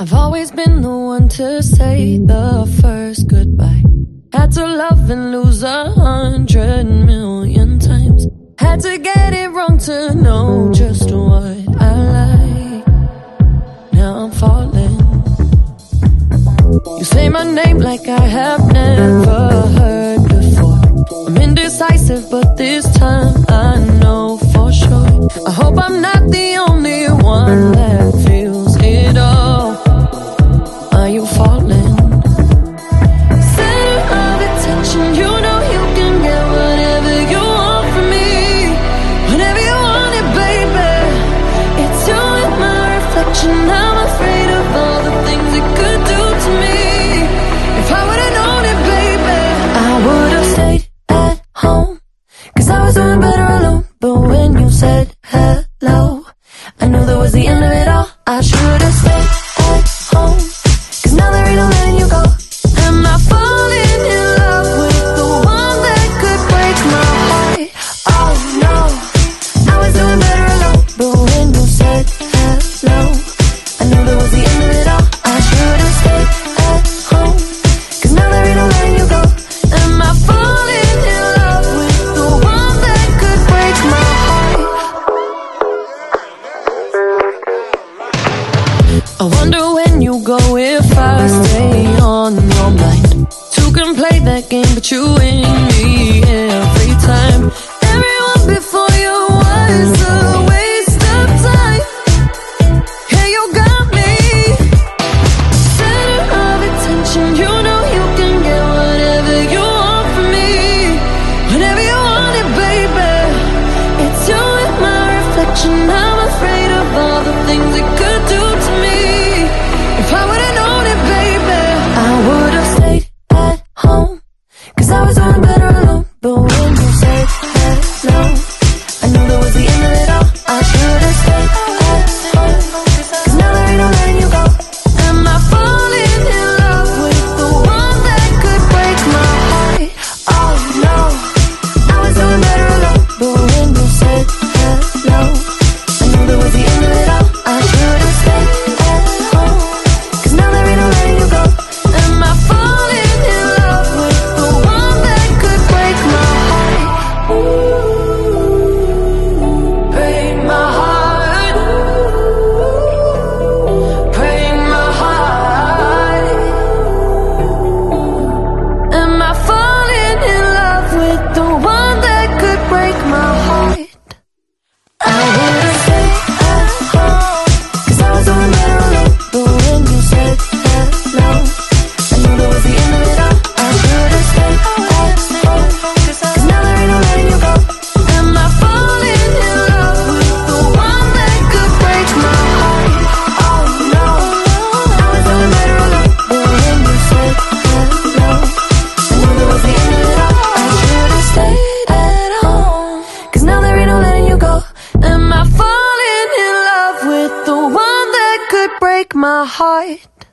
I've always been the one to say the first goodbye. Had to love and lose 100 million times. Had to get it wrong to know just what I like. Now I'm falling. You say my name like I have never heard before. I'm indecisive, but this time I know for sure. I hope I'm not the only one that feels it all. Are you falling? Center of attention, you know you can get whatever you want from me. Whenever you want it, baby. It's you and my reflection. I'm afraid of all the things it could do to me. If I would've known it, baby, I would've stayed at home, 'cause I was doing better alone. But when you said hello, I knew that was the end of it all. I should've stayed at home, 'cause now there ain't no letting you go. Am I falling in love with the one that could break my heart? Oh no, I was doing better alone. But when you said hello, I knew that was the end of it all. I should've stayed at home, 'cause now there ain't no letting you go. Am I falling in love with the one that could break my heart? I wonder when you go if I stay on your mind. Two can play that game, but you win me every time. Everyone before you was a waste of time. Yeah, you got me. Center of attention, you know you can get whatever you want from me. Whenever you want it, baby. It's you and my reflection. I'm afraid of all the things it could do to me. If I would've known it, baby, I would've stayed at home, 'cause I was doing better alone. But when you said hello, I knew that was the end of it all. I should've stayed at home, 'cause now there ain't no letting you go. Am I falling in love with the one that could break my heart? Oh no, I was doing better alone. But when you said hello, I knew that was the end of it all. I should've stayed at home, 'cause now there ain't no letting you go. Am I falling in love with the one that could break my heart? Ooh, break my heart. Break my heart. Am I falling in love with the one that could break my heart? I would've stayed at home, 'cause I was doing better alone. But when you said hello, I knew that was the end of it all. I should've stayed at home, 'cause now there ain't no letting you go. Am I falling in love with the one that could break my heart? Oh no, I was doing better alone. But when you said hello, I knew that was the end of it all. I should've stayed at home, 'cause now there ain't no letting you go. Am I falling in love with the one that could break my heart?